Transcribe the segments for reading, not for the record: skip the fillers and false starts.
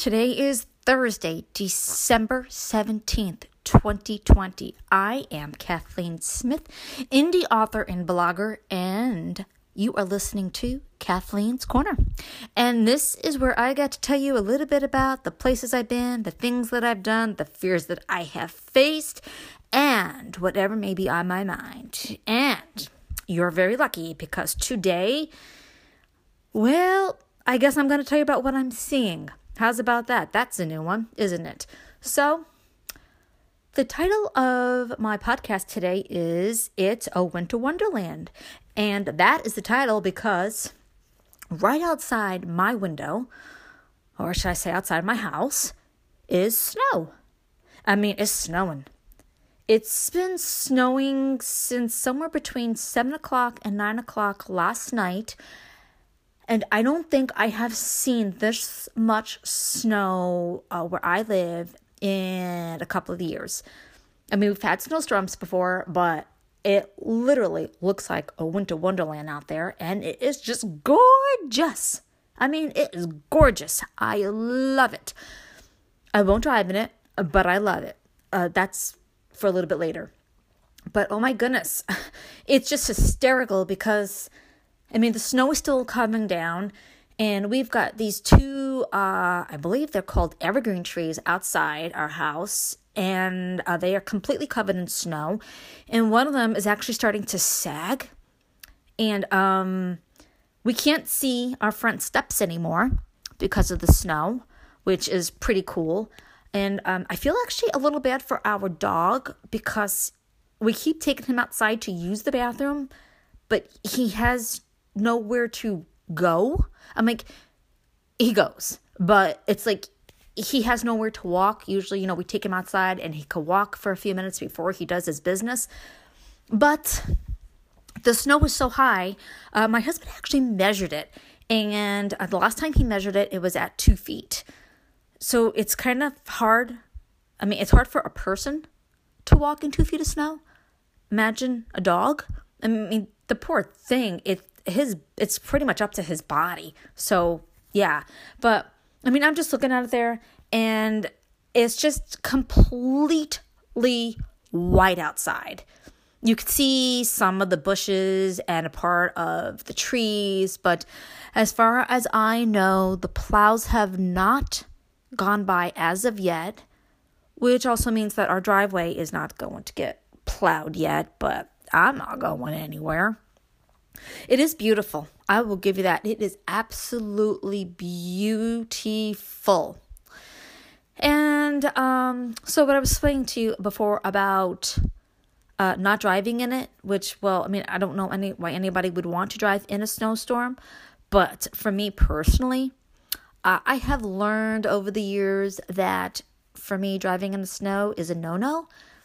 Today is Thursday, December 17th, 2020. I am Kathleen Smith, indie author and blogger, and you are listening to Kathleen's Corner. And this is where I get to tell you a little bit about the places I've been, the things that I've done, the fears that I have faced, and whatever may be on my mind. And you're very lucky because today, well, I guess I'm going to tell you about what I'm seeing. How's about that? That's a new one, isn't it? So, the title of my podcast today is It's a Winter Wonderland. And that is the title because right outside my window, or should I say outside my house, is snow. It's snowing. It's been snowing since somewhere between 7 o'clock and 9 o'clock last night. And I don't think I have seen this much snow where I live in a couple of years. We've had snowstorms before, but it literally looks like a winter wonderland out there. And it is just gorgeous. It is gorgeous. I love it. I won't drive in it, but I love it. That's for a little bit later. But oh my goodness, it's just hysterical because the snow is still coming down, and we've got these two, I believe they're called evergreen trees outside our house, and they are completely covered in snow, and one of them is actually starting to sag, and we can't see our front steps anymore because of the snow, which is pretty cool, and I feel actually a little bad for our dog because we keep taking him outside to use the bathroom, but he has nowhere to go. He goes, but it's like he has nowhere to walk. Usually, we take him outside and he could walk for a few minutes before he does his business. But the snow was so high, my husband actually measured it. And the last time he measured it, it was at 2 feet. So it's kind of hard. It's hard for a person to walk in 2 feet of snow. Imagine a dog. The poor thing, it's pretty much up to his body. So, yeah. But, I'm just looking out there, and it's just completely white outside. You could see some of the bushes and a part of the trees, but as far as I know, the plows have not gone by as of yet, which also means that our driveway is not going to get plowed yet, but I'm not going anywhere. It is beautiful. I will give you that. It is absolutely beautiful. And so what I was explaining to you before about not driving in it, which, I don't know why anybody would want to drive in a snowstorm. But for me personally, I have learned over the years that for me, driving in the snow is a no-no.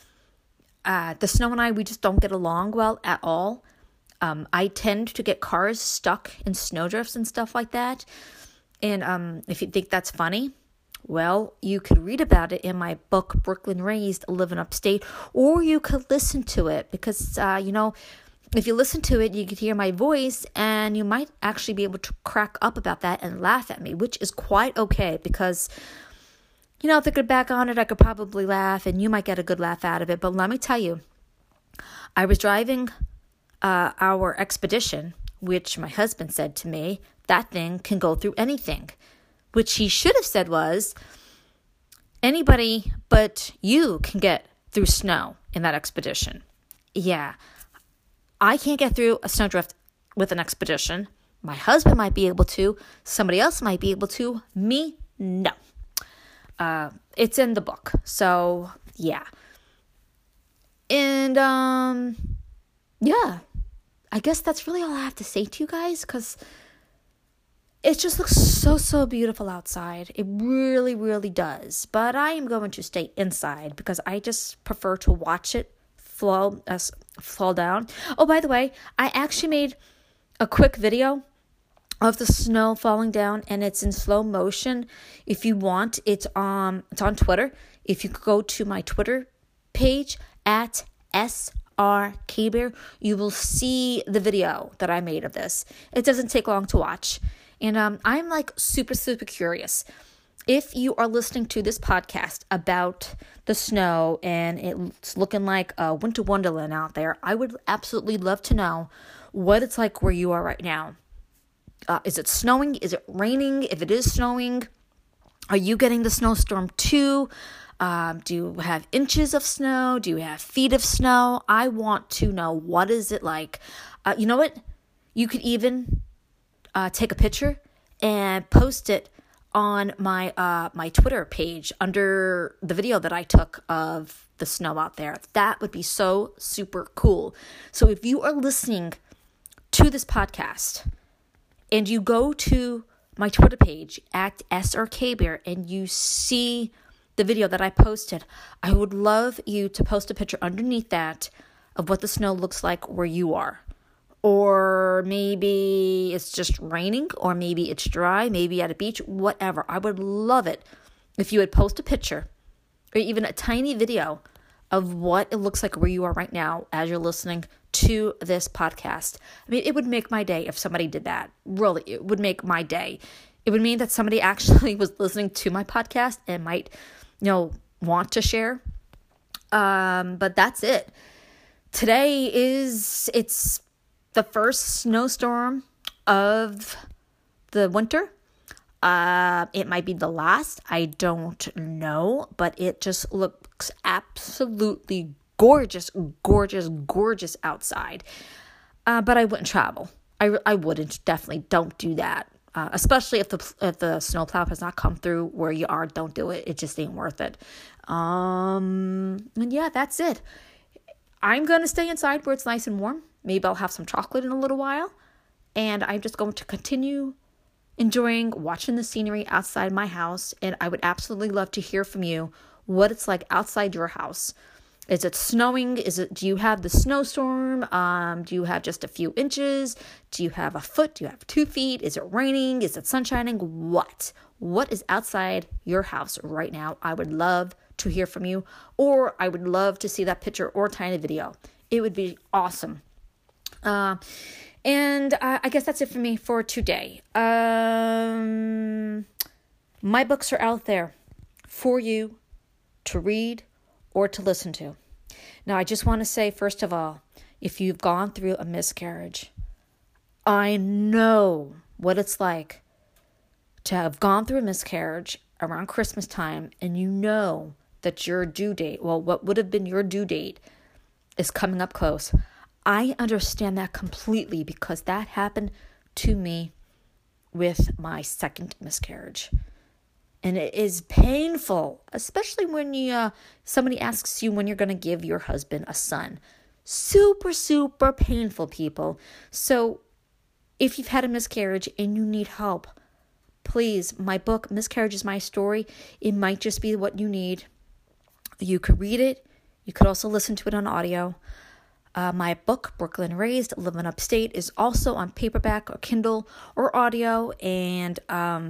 The snow and I, we just don't get along well at all. I tend to get cars stuck in snowdrifts and stuff like that. And if you think that's funny, well, you could read about it in my book, Brooklyn Raised, Living Upstate, or you could listen to it because, if you listen to it, you could hear my voice and you might actually be able to crack up about that and laugh at me, which is quite okay because, if I could back on it, I could probably laugh and you might get a good laugh out of it. But let me tell you, I was driving our Expedition, which my husband said to me, that thing can go through anything, which he should have said was, anybody but you can get through snow in that Expedition. Yeah, I can't get through a snowdrift with an Expedition. My husband might be able to. Somebody else might be able to. Me, no. It's in the book. So, yeah. And, yeah. I guess that's really all I have to say to you guys because it just looks so beautiful outside. It really, really does. But I am going to stay inside because I just prefer to watch it fall down. Oh, by the way, I actually made a quick video of the snow falling down, and it's in slow motion. If you want, it's on Twitter. If you go to my Twitter page at SRKBear, you will see the video that I made of this. It doesn't take long to watch. And I'm like super curious. if you are listening to this podcast about the snow and it's looking like a winter wonderland out there, I would absolutely love to know what it's like where you are right now. Is it snowing? Is it raining? If it is snowing, are you getting the snowstorm too? Do you have inches of snow? Do you have feet of snow? I want to know, what is it like? You know what? You could even take a picture and post it on my Twitter page under the video that I took of the snow out there. That would be so super cool. So if you are listening to this podcast and you go to my Twitter page at SRKBear and you see the video that I posted, I would love you to post a picture underneath that of what the snow looks like where you are. Or maybe it's just raining, or maybe it's dry, maybe at a beach, whatever. I would love it if you would post a picture or even a tiny video of what it looks like where you are right now as you're listening to this podcast. I mean, it would make my day if somebody did that. Really, it would make my day. It would mean that somebody actually was listening to my podcast and might, want to share. But that's it. Today it's the first snowstorm of the winter. It might be the last. I don't know, but it just looks absolutely gorgeous outside. But I wouldn't travel. I wouldn't. Definitely don't do that. Especially if the snowplow has not come through where you are. Don't do it. It just ain't worth it. And yeah, that's it. I'm going to stay inside where it's nice and warm. Maybe I'll have some chocolate in a little while. And I'm just going to continue enjoying watching the scenery outside my house. And I would absolutely love to hear from you what it's like outside your house. Is it snowing? Do you have the snowstorm? Do you have just a few inches? Do you have a foot? Do you have 2 feet? Is it raining? Is it sunshining? What is outside your house right now? I would love to hear from you, or I would love to see that picture or tiny video. It would be awesome. And I guess that's it for me for today. My books are out there for you to read or to listen to. Now, I just want to say, first of all, if you've gone through a miscarriage, I know what it's like to have gone through a miscarriage around Christmas time, and you know that your due date, what would have been your due date, is coming up close. I understand that completely because that happened to me with my second miscarriage. And it is painful, especially when somebody asks you when you're going to give your husband a son. Super, super painful, people. So if you've had a miscarriage and you need help, please, my book, Miscarriage is My Story, it might just be what you need. You could read it. You could also listen to it on audio. My book, Brooklyn Raised, Living Upstate, is also on paperback or Kindle or audio. And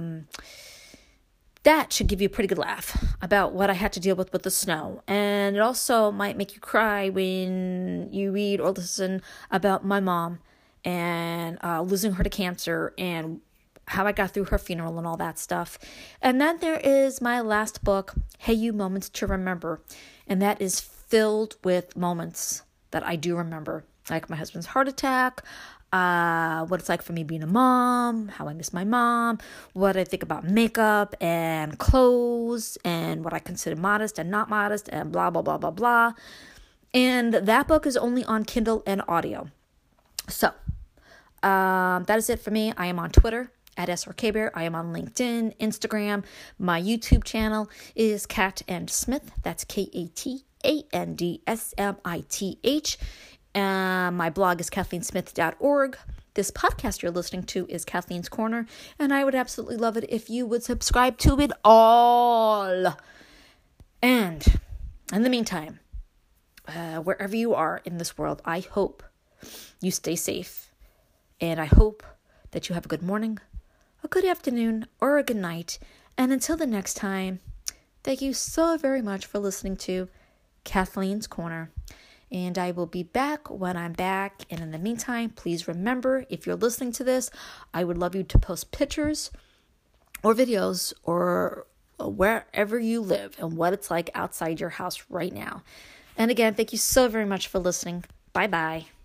that should give you a pretty good laugh about what I had to deal with the snow. And it also might make you cry when you read or listen about my mom and losing her to cancer and how I got through her funeral and all that stuff. And then there is my last book, Hey You, Moments to Remember. And that is filled with moments that I do remember, like my husband's heart attack, what it's like for me being a mom, how I miss my mom, what I think about makeup and clothes, and what I consider modest and not modest, and blah, blah, blah, blah, blah. And that book is only on Kindle and audio. So, that is it for me. I am on Twitter at SRKBear. I am on LinkedIn, Instagram. My YouTube channel is Kat and Smith. That's KATANDSMITH. My blog is KathleenSmith.org. This podcast you're listening to is Kathleen's Corner, and I would absolutely love it if you would subscribe to it all. And in the meantime, wherever you are in this world, I hope you stay safe, and I hope that you have a good morning, a good afternoon, or a good night. And until the next time, thank you so very much for listening to Kathleen's Corner. And I will be back when I'm back. And in the meantime, please remember, if you're listening to this, I would love you to post pictures or videos or wherever you live and what it's like outside your house right now. And again, thank you so very much for listening. Bye-bye.